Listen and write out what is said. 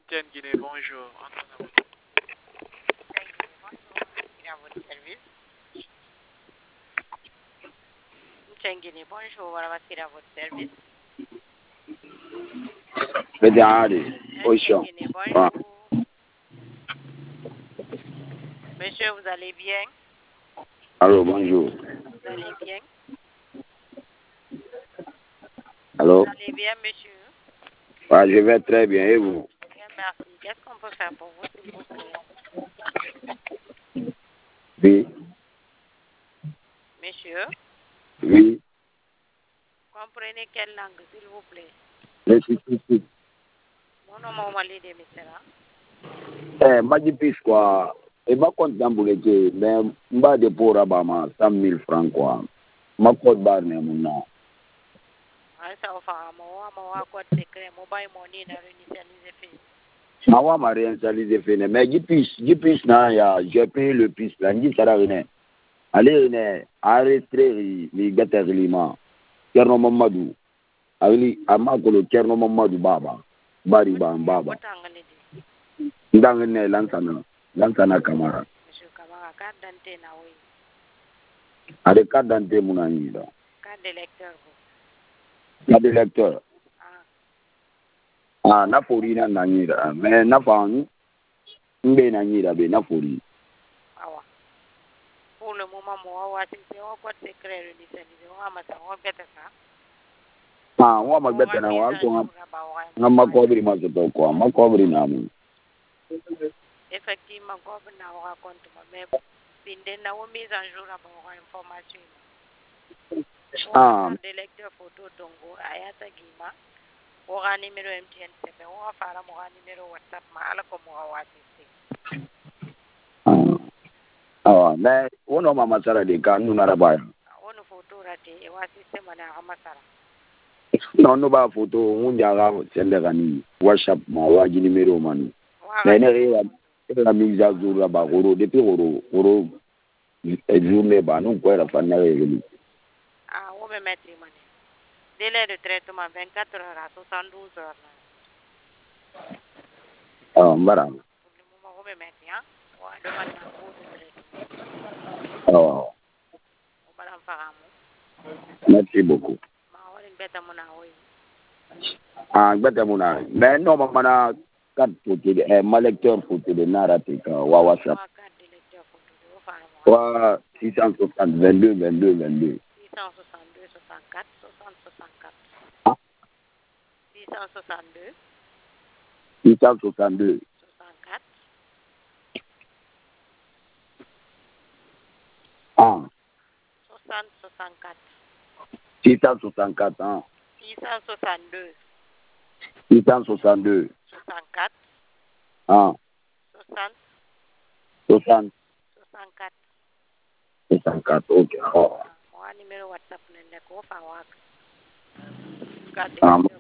Tiens, Guinée, bonjour. À votre service. Guinée, bonjour. Voilà, à votre service. Guinée, bonjour. Monsieur, vous allez bien? Allô, bonjour. Vous allez bien? Allô? Vous allez bien, monsieur? Ah, je vais très bien, et vous? Bien, merci. Qu'est-ce qu'on peut faire pour vous, s'il vous plaît? Oui. Monsieur? Oui. Comprenez quelle langue, s'il vous plaît? Je suis ici. Mon nom est Omali de Messera. Magipis, quoi. Et ma compte d'ambulance, mais m'a de pour Abama, 100 000 francs, quoi. Ma compte barre, mais mon nom. Ça va faire un code secret, mobile money, n'a réinitialisé fait. Mawa m'a réinitialisé, fait, mais Jipis, na, ya, j'ai payé le pis, là, n'y sera rien. Allez, ne, arrêtez, les gâteaux, les mains. Kerno Mamadou. Ali, Amakolo, Kerno Mamadou, Baba. Bari, Baba. Ndangene lansana Kamara. Monsieur Kamara, carte d'identité na oui. Avec carte d'identité mon ami là. Carte d'électeur. Carte d'électeur. Ah, na fori na nanyira, mais na fani mbe nanyira be na fori. Awa. Pour le moment, moi, c'est un code secret réinitialisé. On va mettre ça. Ah, on va mettre na wa ko ngama kobri ma to ko ma kobri na mu. Effectivement, comme na wa compte mais binde na wa mise en jour à information. Ah, d'électeur photo dongo ayata gima. Ora numéro MTN CP, ora fara mo numéro WhatsApp ma ala ko mo wasisi. Ah, mais on a mama sara de kan nu na rabaya. Ono photo rate e wasisi mana amasara. Non, no ba photo un jaga sende gani WhatsApp ma wa ji numéro mani. Mais ne la mise à jour ba goro depuis goro journée ba non ko era fa na régler. Ah, on me mettre mani. Délai de traitement 24 heures à 72 heures. Ah, mbara. Pour le moment, on me mettre, hein? Ouais, demande un cours de traitement. Oh. On va l'en faire un mot. Merci beaucoup. Ma wa une bête à mon aoui. Ah, bête mon aoui. Mais non, mana carte photo de ma lecteur photo de narratif wa WhatsApp. Carte de lecteur photo de au faire wa 660 22 22 22. 662 64 60 64. Ah. 662 662 64. Ah. 60 64. 664 hein. 662 662 64. Ah. 60 60 64. 64 ok. Oh. Mon numéro WhatsApp n'est pas. Carte Ah.